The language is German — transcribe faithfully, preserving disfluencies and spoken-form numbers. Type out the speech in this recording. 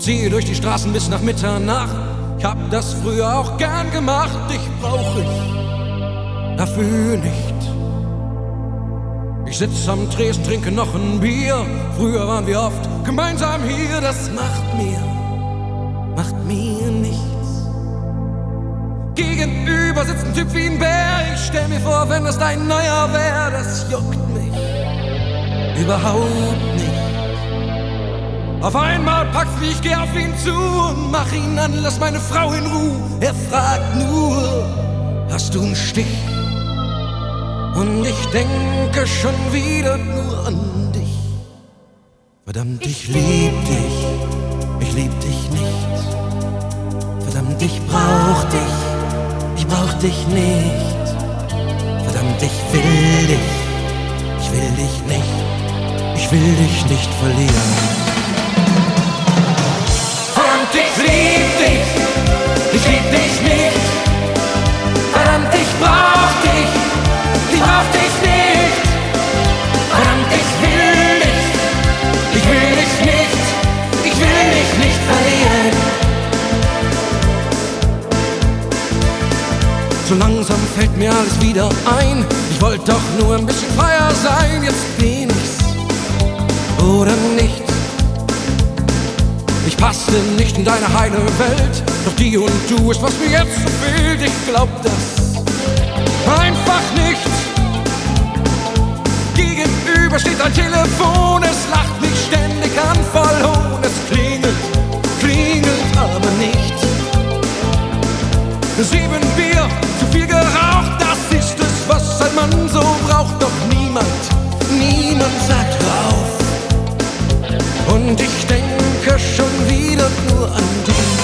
Ziehe durch die Straßen bis nach Mitternacht. Ich hab das früher auch gern gemacht. Dich brauch ich dafür nicht. Ich sitz am Tresen, trinke noch ein Bier. Früher waren wir oft gemeinsam hier. Das macht mir, macht mir nichts. Gegenüber sitzt ein Typ wie ein Bär. Ich stell mir vor, wenn das dein neuer wär. Das juckt mich überhaupt nicht. Auf einmal packt's mich, ich geh auf ihn zu und mach ihn an, lass meine Frau in Ruhe. Er fragt nur, hast du einen Stich? Und ich denke schon wieder nur an dich. Verdammt, ich lieb dich, ich lieb dich nicht. Verdammt, ich brauch dich, ich brauch dich nicht. Verdammt, ich will dich, ich will dich nicht. Ich will dich nicht verlieren. Verdammt, ich lieb dich, ich lieb dich nicht. Verdammt, ich brauch dich, ich brauch dich nicht. Verdammt, ich will dich, ich will dich nicht. Ich will dich nicht verlieren. So langsam fällt mir alles wieder ein. Ich wollte doch nur ein bisschen freier sein. Jetzt bin ich's oder nicht. Ich passte nicht in deine heile Welt, doch die und du ist, was mir jetzt so fehlt. Ich glaub das einfach nicht. Gegenüber steht ein Telefon, es lacht mich ständig an, voll Hohn. Es klingelt, klingelt aber nicht. Sieben Bier, zu viel geraucht, das ist es, was ein Mann so braucht. Doch niemand, niemand sagt hör auf. Und ich denke schon wieder nur an dich.